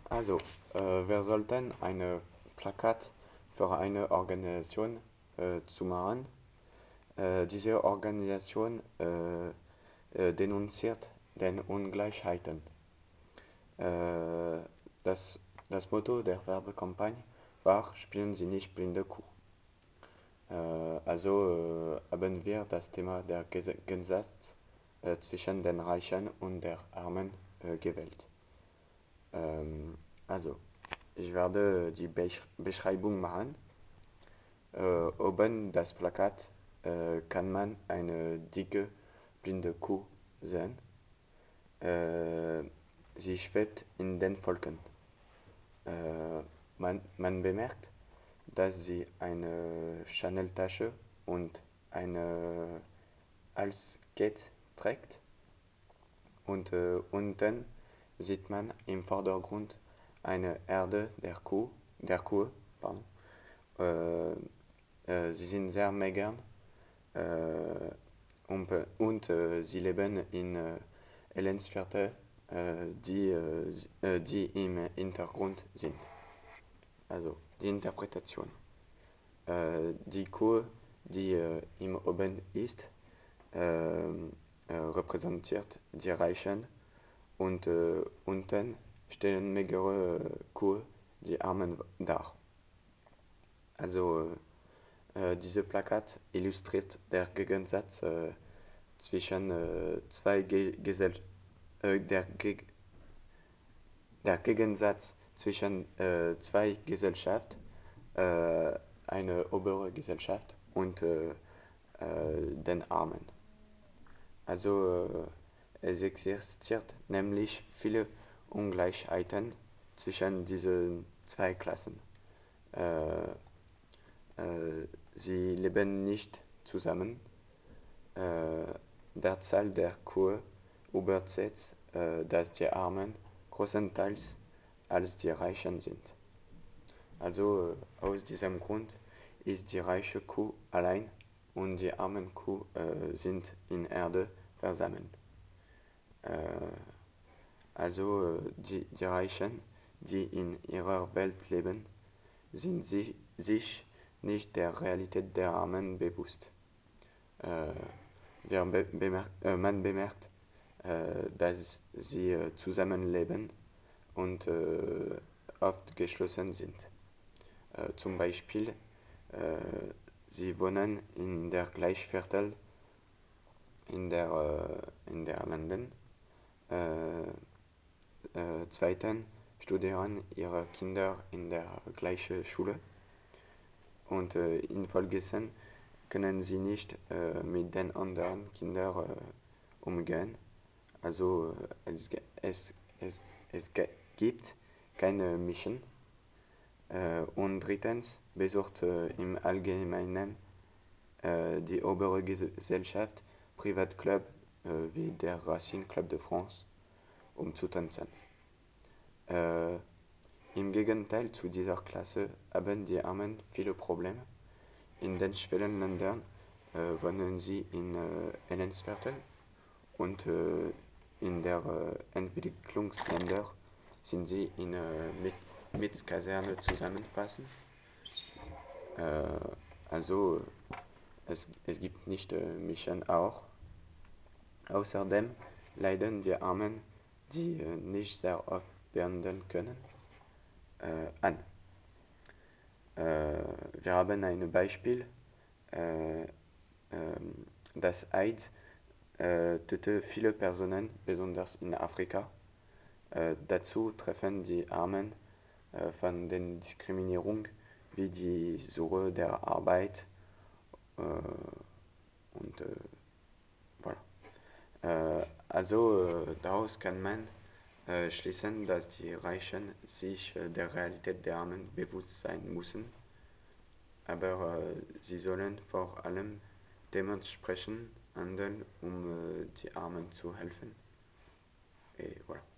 Also, wir sollten eine Plakat für eine Organisation zu machen. Diese Organisation denunziert den Ungleichheiten. Äh, das, das Motto der Werbekampagne war: Spielen Sie nicht blinde Kuh. Also haben wir das Thema der Gegensatz zwischen den Reichen und der Armen gewählt. Ähm, also, ich werde die Beschreibung machen. Oben das Plakat kann man eine dicke, blinde Kuh sehen. Äh, Sie schwebt in den Wolken. Man bemerkt, dass sie eine Chanel-Tasche und eine Halskette trägt. Und unten sieht man im Vordergrund eine Erde der Kuh, pardon. Äh, Sie sind sehr mager und sie leben in Elensviertel, die im Hintergrund sind. Also die Interpretation. Die Kuh, die im Oben ist, repräsentiert die Reichen und unten stellen magere Kühe die Armen dar. Also diese Plakat illustriert der Gegensatz zwischen zwei Gesell der Gegensatz zwischen zwei Gesellschaften, eine obere Gesellschaft und den Armen. Also es existiert nämlich viele Ungleichheiten zwischen diesen zwei Klassen. Äh, Sie leben nicht zusammen. Äh, der Zahl der Kühe übersetzt, dass die Armen größtenteils als die Reichen sind. Also aus diesem Grund ist die reiche Kuh allein und die armen Kuh sind in Erde versammelt. Äh, die Reichen, die in ihrer Welt leben, sind sich nicht der Realität der Armen bewusst. Äh, man bemerkt, dass sie zusammenleben und oft geschlossen sind. Zum Beispiel, äh, sie wohnen in der Gleichviertel in der Landen. Äh, Zweitens studieren ihre Kinder in der gleichen Schule und infolgedessen können sie nicht mit den anderen Kindern umgehen. Also es gibt keine Mission. Und drittens besucht im Allgemeinen die obere Gesellschaft Privatclub wie der Racing Club de France, um zu tanzen. Äh, Im Gegenteil zu dieser Klasse haben die Armen viele Probleme. In den Schwellenländern wohnen sie in Elensviertel und in der Entwicklungsländer sind sie mit Kaserne zusammenfassen. Äh, also es gibt nicht Mission auch. Außerdem leiden die Armen, die nicht sehr oft behandeln können, an. Wir haben ein Beispiel. Äh, Das AIDS tötet viele Personen, besonders in Afrika. Dazu treffen die Armen von der Diskriminierung wie die Suche der Arbeit äh, und voilà. Daraus kann man schließen, dass die Reichen sich der Realität der Armen bewusst sein müssen, aber sie sollen vor allem dementsprechend handeln, um die Armen zu helfen. Et voilà.